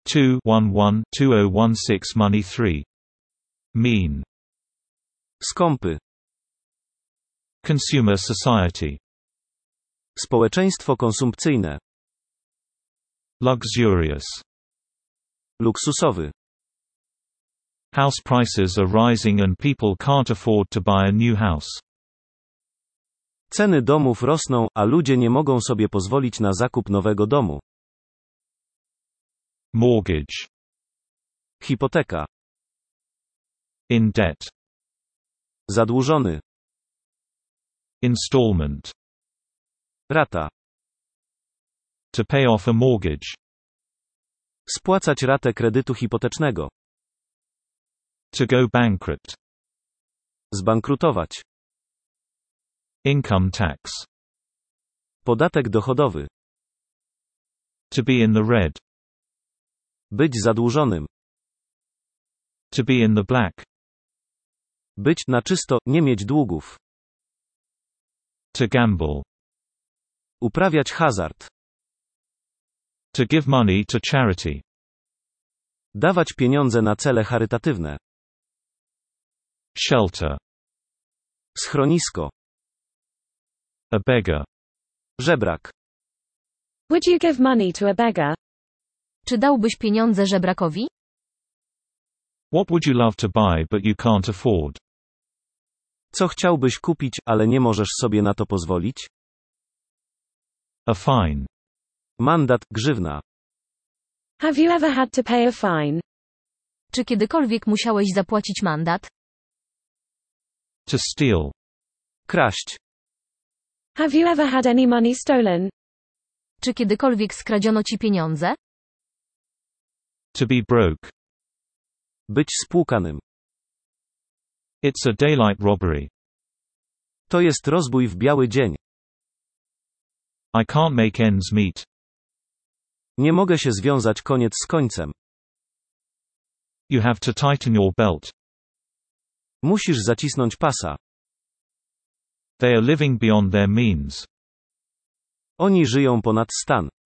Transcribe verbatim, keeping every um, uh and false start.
two one one two zero one six Money three. Mean. Skąpy. Consumer society. Społeczeństwo konsumpcyjne. Luxurious. Luksusowy. House prices are rising and people can't afford to buy a new house. Ceny domów rosną, a ludzie nie mogą sobie pozwolić na zakup nowego domu. Mortgage. Hipoteka. In debt. Zadłużony. Installment. Rata. To pay off a mortgage. Spłacać ratę kredytu hipotecznego. To go bankrupt. Zbankrutować. Income tax. Podatek dochodowy. To be in the red. Być zadłużonym. To be in the black. Być na czysto, nie mieć długów. To gamble. Uprawiać hazard. To give money to charity. Dawać pieniądze na cele charytatywne. Shelter. Schronisko. A beggar. Żebrak. Would you give money to a beggar? Czy dałbyś pieniądze żebrakowi? What would you love to buy but you can't afford? Co chciałbyś kupić, ale nie możesz sobie na to pozwolić? A fine. Mandat, grzywna. Have you ever had to pay a fine? Czy kiedykolwiek musiałeś zapłacić mandat? To steal. Kraść. Have you ever had any money stolen? Czy kiedykolwiek skradziono ci pieniądze? To be broke. Być spłukanym. It's a daylight robbery. To jest rozbój w biały dzień. I can't make ends meet. Nie mogę się związać koniec z końcem. You have to tighten your belt. Musisz zacisnąć pasa. They are living beyond their means. Oni żyją ponad stan.